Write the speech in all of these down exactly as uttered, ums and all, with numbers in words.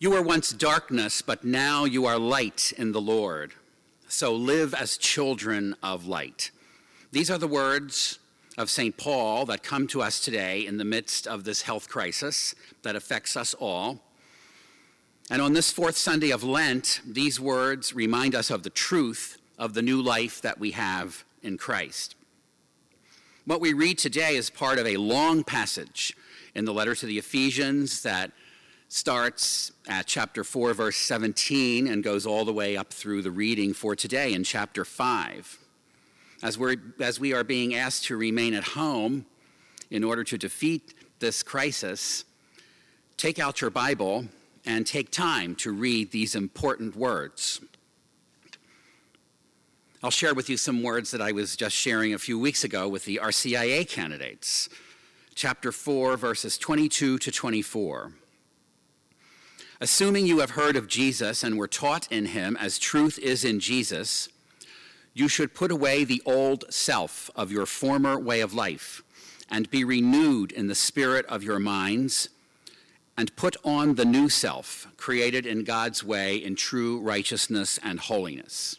You were once darkness, but now you are light in the Lord. So live as children of light. These are the words of Saint Paul that come to us today in the midst of this health crisis that affects us all. And on this fourth Sunday of Lent, these words remind us of the truth of the new life that we have in Christ. What we read today is part of a long passage in the letter to the Ephesians that starts at chapter four, verse seventeen, and goes all the way up through the reading for today in chapter five. As, we're, as we are being asked to remain at home in order to defeat this crisis, take out your Bible and take time to read these important words. I'll share with you some words that I was just sharing a few weeks ago with the R C I A candidates. Chapter four, verses twenty-two to twenty-four. Assuming you have heard of Jesus and were taught in him as truth is in Jesus, you should put away the old self of your former way of life and be renewed in the spirit of your minds and put on the new self created in God's way in true righteousness and holiness.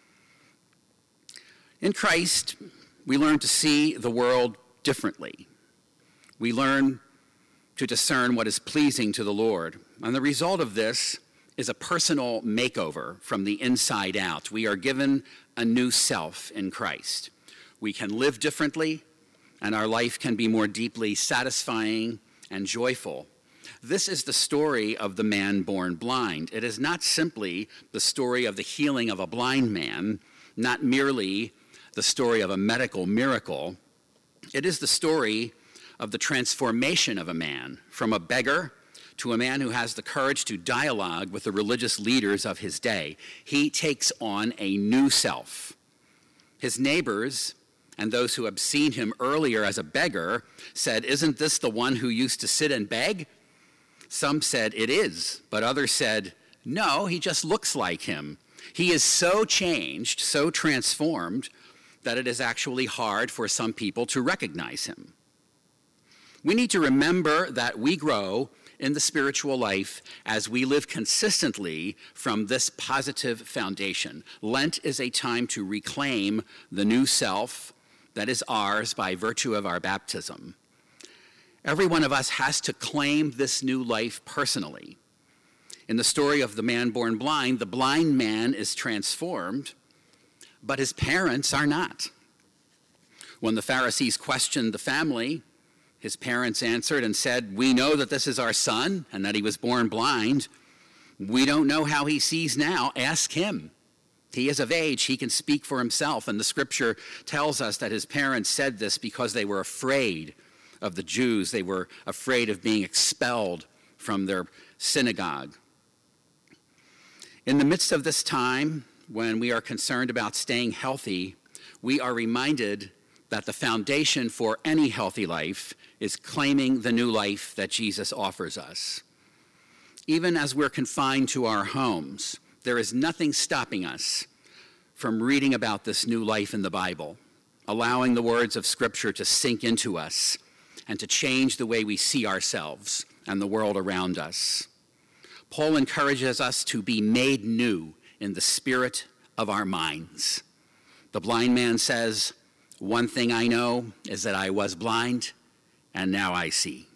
In Christ, we learn to see the world differently. We learn to discern what is pleasing to the Lord. And the result of this is a personal makeover from the inside out. We are given a new self in Christ. We can live differently, and our life can be more deeply satisfying and joyful. This is the story of the man born blind. It is not simply the story of the healing of a blind man, not merely the story of a medical miracle. It is the story of the transformation of a man from a beggar to a man who has the courage to dialogue with the religious leaders of his day. He takes on a new self. His neighbors and those who have seen him earlier as a beggar said, "Isn't this the one who used to sit and beg?" Some said, "It is," but others said, "No, he just looks like him." He is so changed, so transformed, that it is actually hard for some people to recognize him. We need to remember that we grow in the spiritual life as we live consistently from this positive foundation. Lent is a time to reclaim the new self that is ours by virtue of our baptism. Every one of us has to claim this new life personally. In the story of the man born blind, the blind man is transformed, but his parents are not. When the Pharisees questioned the family, his parents answered and said, "We know that this is our son and that he was born blind. We don't know how he sees now. Ask him. He is of age. He can speak for himself." And the scripture tells us that his parents said this because they were afraid of the Jews. They were afraid of being expelled from their synagogue. In the midst of this time, when we are concerned about staying healthy, we are reminded that the foundation for any healthy life is claiming the new life that Jesus offers us. Even as we're confined to our homes, there is nothing stopping us from reading about this new life in the Bible, allowing the words of Scripture to sink into us and to change the way we see ourselves and the world around us. Paul encourages us to be made new in the spirit of our minds. The blind man says, "One thing I know is that I was blind, and now I see."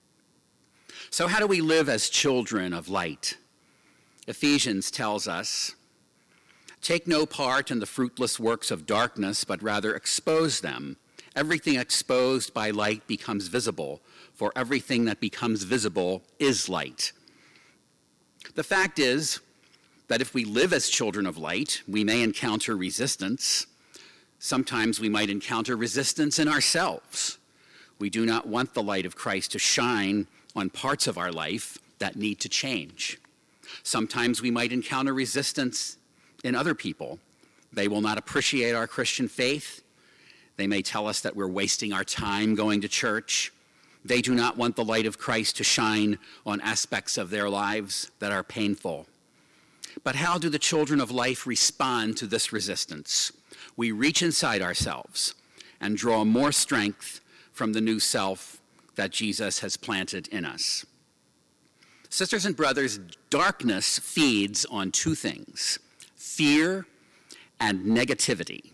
So how do we live as children of light? Ephesians tells us, "Take no part in the fruitless works of darkness, but rather expose them. Everything exposed by light becomes visible, for everything that becomes visible is light." The fact is that if we live as children of light, we may encounter resistance. Sometimes we might encounter resistance in ourselves. We do not want the light of Christ to shine on parts of our life that need to change. Sometimes we might encounter resistance in other people. They will not appreciate our Christian faith. They may tell us that we're wasting our time going to church. They do not want the light of Christ to shine on aspects of their lives that are painful. But how do the children of life respond to this resistance? We reach inside ourselves and draw more strength from the new self that Jesus has planted in us. Sisters and brothers, darkness feeds on two things: fear and negativity.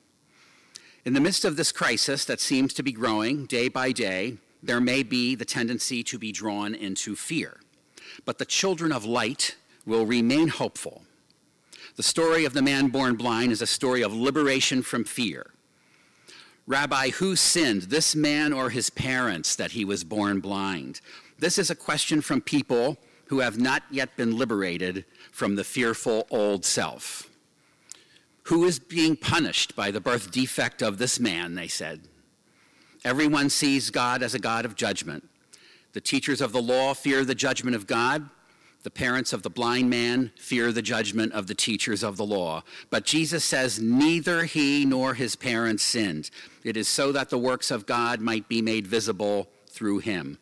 In the midst of this crisis that seems to be growing day by day, there may be the tendency to be drawn into fear. But the children of light will remain hopeful. The story of the man born blind is a story of liberation from fear. Rabbi, who sinned, this man or his parents, that he was born blind? This is a question from people who have not yet been liberated from the fearful old self. Who is being punished by the birth defect of this man, they said. Everyone sees God as a God of judgment. The teachers of the law fear the judgment of God. The parents of the blind man fear the judgment of the teachers of the law. But Jesus says neither he nor his parents sinned. It is so that the works of God might be made visible through him.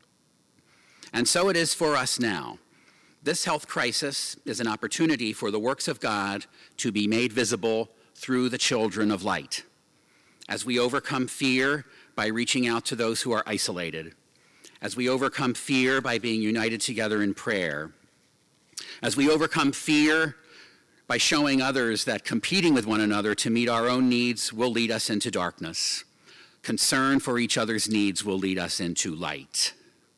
And so it is for us now. This health crisis is an opportunity for the works of God to be made visible through the children of light. As we overcome fear by reaching out to those who are isolated, as we overcome fear by being united together in prayer, as we overcome fear by showing others that competing with one another to meet our own needs will lead us into darkness, concern for each other's needs will lead us into light.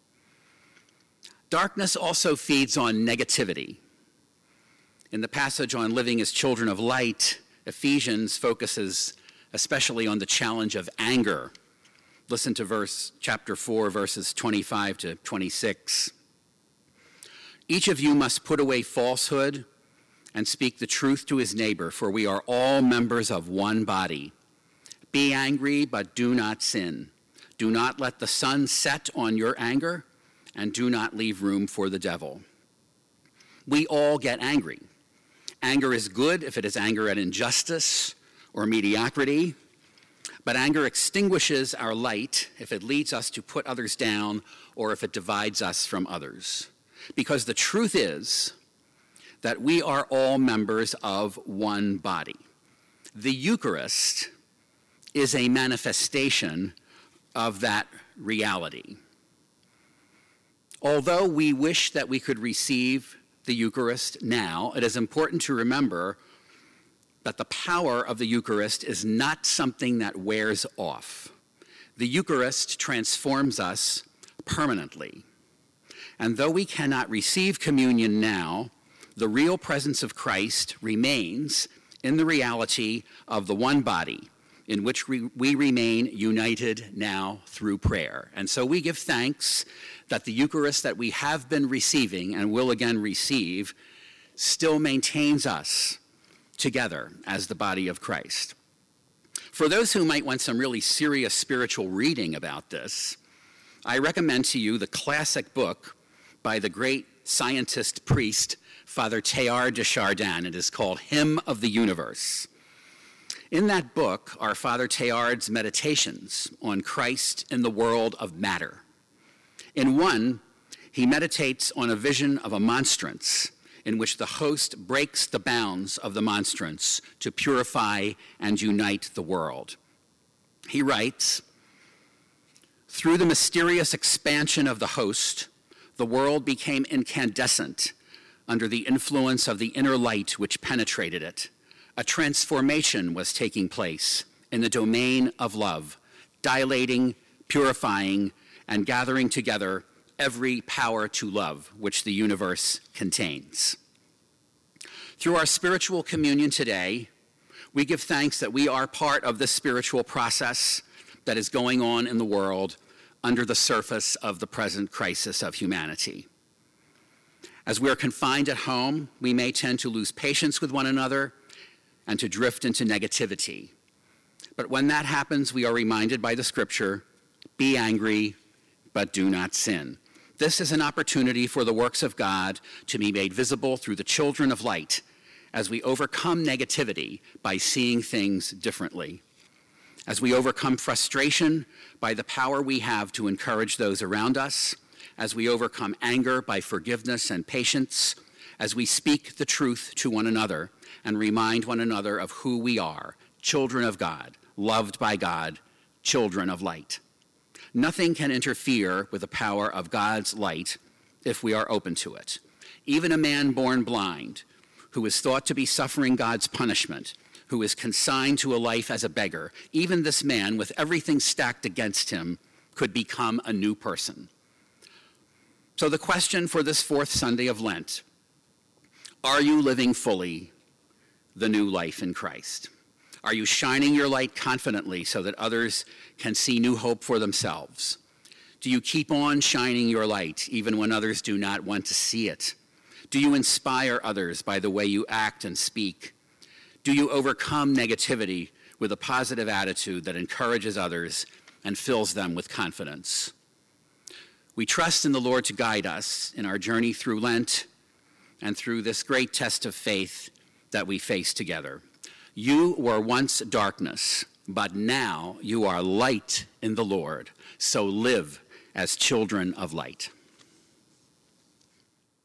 Darkness also feeds on negativity. In the passage on living as children of light, Ephesians focuses especially on the challenge of anger. Listen to verse chapter four, verses twenty-five to twenty-six. Each of you must put away falsehood and speak the truth to his neighbor, for we are all members of one body. Be angry, but do not sin. Do not let the sun set on your anger, and do not leave room for the devil. We all get angry. Anger is good if it is anger at injustice or mediocrity, but anger extinguishes our light if it leads us to put others down or if it divides us from others. Because the truth is that we are all members of one body. The Eucharist is a manifestation of that reality. Although we wish that we could receive the Eucharist now, it is important to remember that the power of the Eucharist is not something that wears off. The Eucharist transforms us permanently. And though we cannot receive communion now, the real presence of Christ remains in the reality of the one body in which we, we remain united now through prayer. And so we give thanks that the Eucharist that we have been receiving and will again receive still maintains us together as the body of Christ. For those who might want some really serious spiritual reading about this, I recommend to you the classic book by the great scientist priest, Father Teilhard de Chardin. It is called Hymn of the Universe. In that book are Father Teilhard's meditations on Christ in the world of matter. In one, he meditates on a vision of a monstrance in which the host breaks the bounds of the monstrance to purify and unite the world. He writes, "Through the mysterious expansion of the host, the world became incandescent under the influence of the inner light which penetrated it. A transformation was taking place in the domain of love, dilating, purifying, and gathering together every power to love which the universe contains." Through our spiritual communion today, we give thanks that we are part of this spiritual process that is going on in the world under the surface of the present crisis of humanity. As we are confined at home, we may tend to lose patience with one another and to drift into negativity. But when that happens, we are reminded by the scripture, be angry, but do not sin. This is an opportunity for the works of God to be made visible through the children of light as we overcome negativity by seeing things differently, as we overcome frustration by the power we have to encourage those around us, as we overcome anger by forgiveness and patience, as we speak the truth to one another and remind one another of who we are, children of God, loved by God, children of light. Nothing can interfere with the power of God's light if we are open to it. Even a man born blind, who is thought to be suffering God's punishment, who is consigned to a life as a beggar, even this man, with everything stacked against him, could become a new person. So the question for this fourth Sunday of Lent: are you living fully the new life in Christ? Are you shining your light confidently so that others can see new hope for themselves? Do you keep on shining your light even when others do not want to see it? Do you inspire others by the way you act and speak? Do you overcome negativity with a positive attitude that encourages others and fills them with confidence? We trust in the Lord to guide us in our journey through Lent and through this great test of faith that we face together. You were once darkness, but now you are light in the Lord, so live as children of light.